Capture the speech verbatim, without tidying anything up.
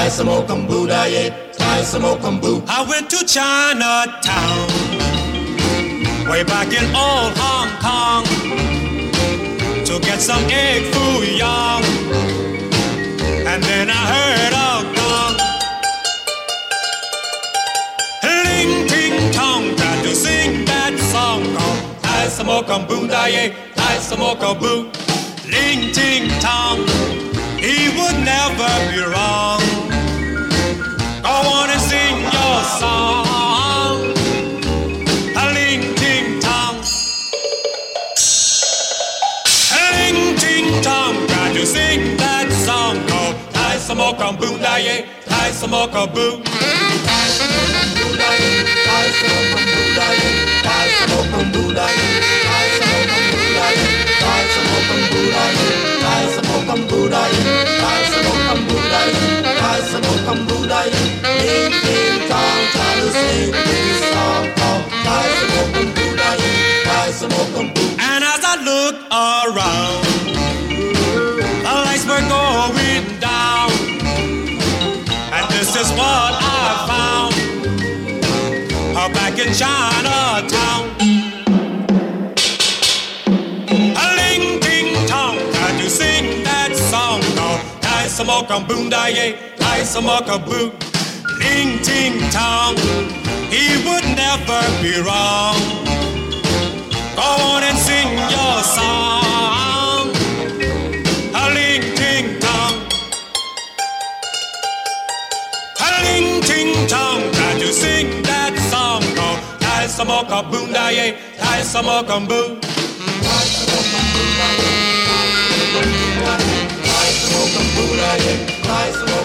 Thai Smokum Buddha, yeah, Thai Smokum Boo. I went to Chinatown, way back in old Hong Kong, to get some egg foo young. And then I heard a gong. Ling ting tong, tried to sing that song called Thai Smokum Buddha, yeah, Thai Smokum Boo. Ling ting tong, he would never be wrong. Go on and sing your song. A ling ting tong, a ling ting tong, try to sing that song called Thai Smokum Buddha, yeah, Thai Smokum Boo. Thai Smokum Buddha, yeah, Thai Smokum Buddha, yeah, Thai Smokum Buddha, yeah, Thai Smokum Buddha, yeah, Thai Smokum Buddha, yeah, Thai Smokum Buddha, yeah, Thai Smokum Buddha, yeah, Thai Smokum Buddha, yeah. Ling ting tong, try to sing this song called Thai Smokum Buddha, yeah, Thai Smokum Boo. And as I look around, the lights were going down, and this is what I found, uh, back in Chinatown. A ling ting tong, tried to sing that song called Thai Smokum Buddha, yeah, Thai Smokum Boo. Ling ting tong, he would never be wrong. Go on and sing your song. A ling ting tong, a ling ting tong, try to sing that song called Thai Smokum Buddha, yeah, Thai Smokum Boo. Thai Smokum Buddha, yeah, Thai Smokum Buddha, yeah, Thai Smokum